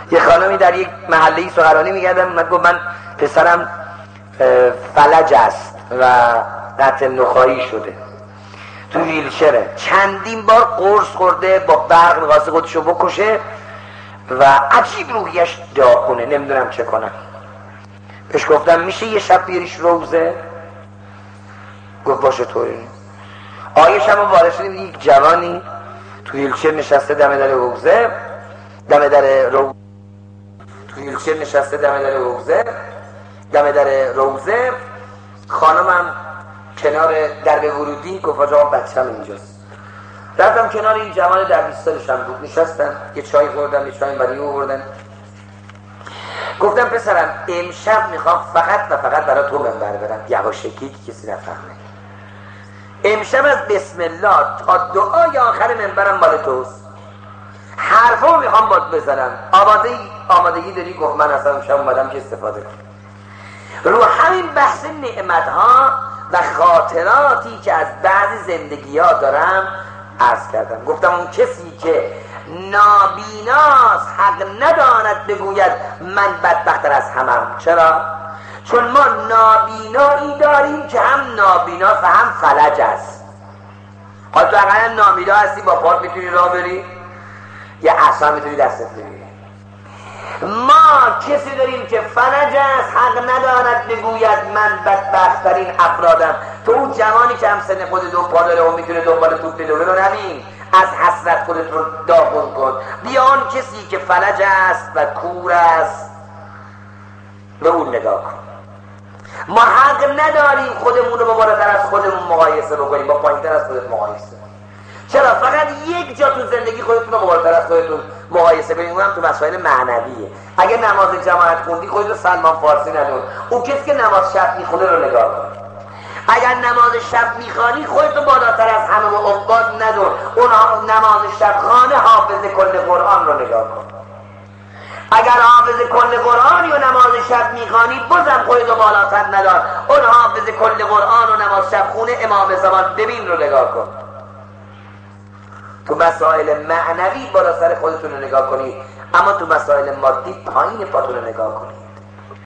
یه خانمی در یک محله سخنرانی می‌کردم، من گفت من پسرم فلج است و قطع نخاعی شده، تو ویلچره، چندین بار قرص خورده، با برق می‌خواسته خودشو بکشه و عجیب روحیش داغونه، نمیدونم چه کنم. بهش گفتم میشه یه شب بیاریش روزه؟ گفت باشه طوری. آیه شب وارد شدیم، یک جوانی تو ویلچر نشسته دم در روزه، تو ویلچر نشسته دم در روزه، خانمم کنار درب ورودی. گفت آقا بچه‌م اینجاست. رفتم کنار این جوان در 20 سالشم بود، نشستم، یه چای خوردم، یه چای برای او آوردن. گفتم پسرم امشب میخوام فقط و فقط برای تو منبر برم، یواشکی که کسی نفهمه. امشب از بسم الله تا دعای آخر منبرم مال توست، حرفا میخوام باد بزنم. آمادگی داری؟ گفت من اصلا امشب اومدم که استفاده کنم. رو همین بحث نعمتها و خاطراتی که از بعضی زندگی ها دارم عرض کردم. گفتم اون کسی که نابیناست حق نداند بگوید من بدبختر از همم. چرا؟ چون ما نابینایی داریم که هم نابیناست و هم فلج است. حالا تو اگر نابینا هستی با پات میتونی راه بری، یا اصلا میتونی دستت بگیری. ما کسی داریم که فلج است، حق نداند بگوید من بدبخترین افرادم. تو اون جوانی که هم سن خود دو پا داره و میتونه دنبال توپ بدوه رو نبین، از حسرت خودت رو داغون کن. بیا آن کسی که فلج است و کور است به اون نگاه کن. ما حق نداریم خودمون رو با بالاتر از خودمون مقایسه بکنیم، با پایینتر از خودت مقایسه. چرا؟ فقط یک جا تو زندگی خودتون رو با بالاتر از خودتون مقایسه کنید، اونم تو مسائل معنویه. اگه نماز جماعت خوندی خودت رو سلمان فارسی ندون، اون کسی که نماز شب میخونه رو نگاه کن. اگر نماز شب میخوانی خودت رو بالاتر از همه و عباد ندون، اون نماز شب خانه حافظ کل قرآن رو نگاه کن. اگر حافظ کل قرآن و نماز شب میخوانی بازم خودت رو بالاتر ندار، اون حافظ کل قرآن و نماز شب خونه امام زمان ببین رو نگاه کن. تو مسائل معنوی بالا سر خودتون رو نگاه کنی، اما تو مسائل مادی پایین پاتون رو نگاه کنی.